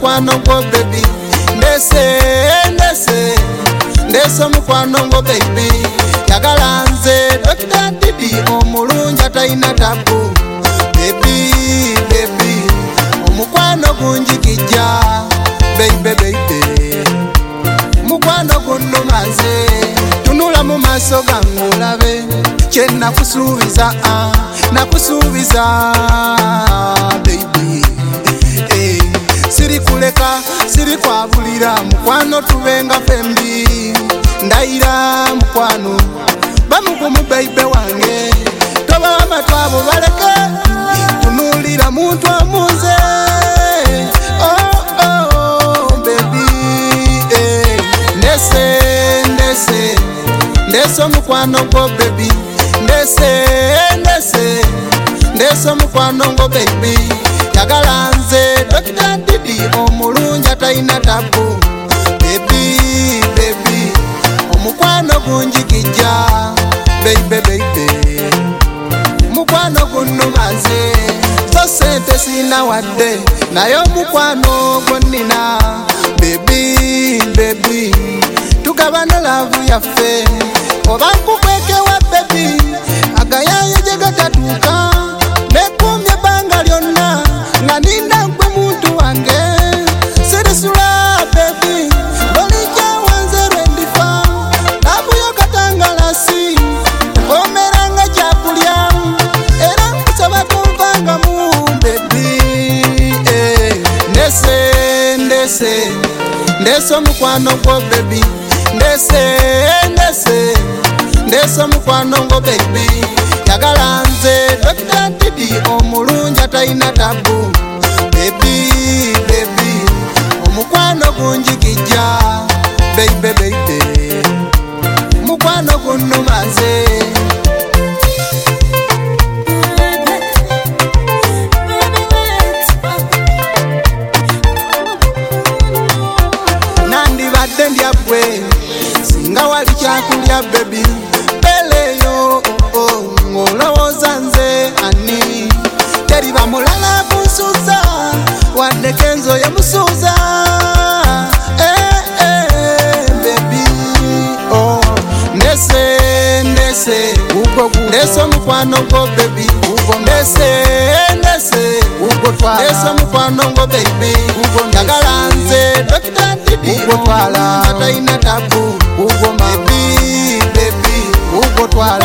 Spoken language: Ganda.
mukwano gwo baby ndese mukwano gwo baby yagala nze Dr. Didi omulungi atayina tabu baby omukwano gunjigijja baby mukwano gunnuma nze tunula mu maaso gange olabe kye nakusuubiza baby siri kuleka siri kwabulira mukwano tubenga fembi ndayira mukwano bamugumu baby wange toba amatwabo baleke tunulira muntu omuze baby ndese mukwano gwo baby ndese mukwano gwo baby yagala nze Dr. Didi omulungi atayina tabu baby omukwano gunjigijja baby mukwano gunnuma nze so sente sina wadde naye omukwano gwonnina baby tugabana laavu yaffe oba nkukwekewa baby agayaye gye gatatuuka nekumye ebbanga lyonna nga ninda gwe muntu wange sirisula baby olijja wanze lwendifa laavuyo katangalasi omeranga kyakulya era nkusaba tonvangamu baby ndese omukwano gwo baby ndese omukwano gwo baby yagala nze Dr. Didi omulungi atayina tabu baby omukwano gunjigijja baby mukwano gunnuma nze nandibadde ndyabwe singa wali kyakulya baby beleyo ng'olowooza nze ani teriba mulala kunsuuza wadde kenzo yemusuuza baby ndese omukwano gwo baby ndese omukwano gwo baby yagala nze Dr. Didi atayina tabu baby ugotwala